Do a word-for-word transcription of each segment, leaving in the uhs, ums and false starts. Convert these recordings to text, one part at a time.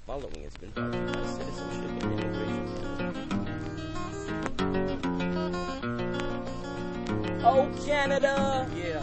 following has been brought to you by Citizenship and Immigration Center. Oh, Canada! Yeah.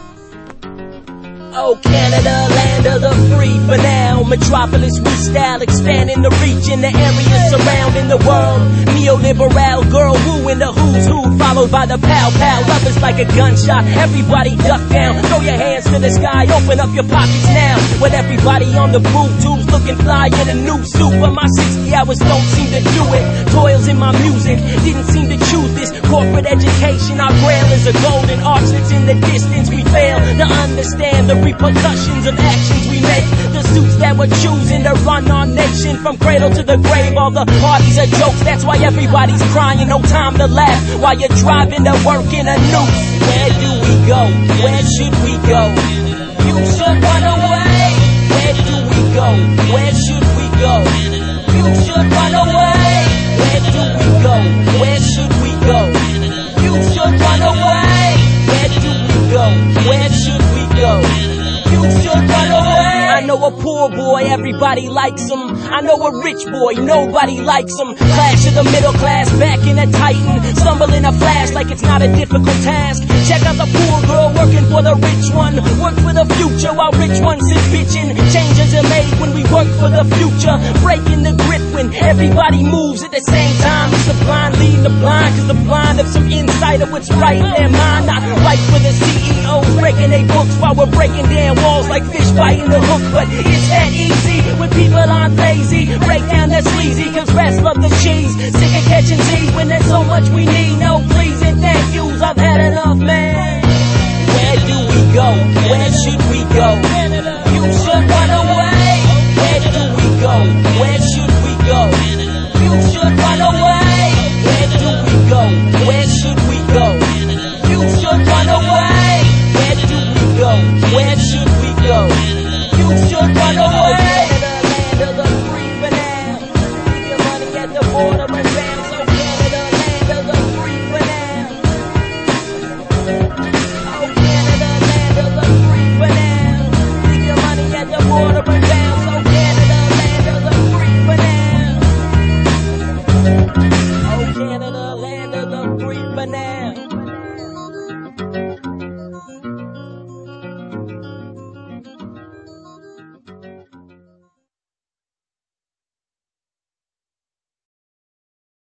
Oh, Canada, land of the free for now. Metropolis we style, expanding the reach in the areas surrounding the world. Neoliberal girl woo in the who's who, followed by the pow pow. Lovers like a gunshot, everybody duck down. Throw your hands to the sky, open up your pockets now. With everybody on the boob tubes looking fly in a new suit. But my sixty hours don't seem to do it. Toils in my music, didn't seem to choose this. Corporate education, our grail is a golden arch that's in the distance. We fail to understand the repercussions of actions we make. The suits that we're choosing to run our nation from cradle to the grave. All the parties are jokes, that's why everybody's crying. No time to laugh while you're driving to work in a noose. Where do we go? Where should we go? You should run away. Where do we go? Where should we go? You should run away. Where do we go? Where should we go? You should run away. Where do we go? Where should we go? You should run away. I know a poor boy, everybody likes him. I know a rich boy, nobody likes him. Clash of the middle class, back in a Titan. Stumble in a flash like it's not a difficult task. Check out the poor girl working for the rich one. Work for the future while rich ones sit bitching. Changes are made when we work for the future. Breaking the grip when everybody moves at the same time. It's the blind leading the blind, cause the blind have some insight of what's right in their mind. Not right for the C E Os breaking their books while we're breaking down walls like fish biting the hook. But it's that easy when people aren't lazy. Break down that sleazy, cause rats love the cheese. Sick of catching Z's when there's so much we need. No please and thank yous, I've had enough, man. Where do we go? Where should we go? You should run away. Where do we go? Where should we go? You should run away. Where do we go? Where should we go? You should run away. Where do we go? Where should we go? You should run away. Land of the free for now. Leave your money at the border and down. So Canada, land of the free for now. Oh Canada, land of the free for now. Leave your money at the border and down. So Canada, land of the free for now. Oh Canada, land of the free for now.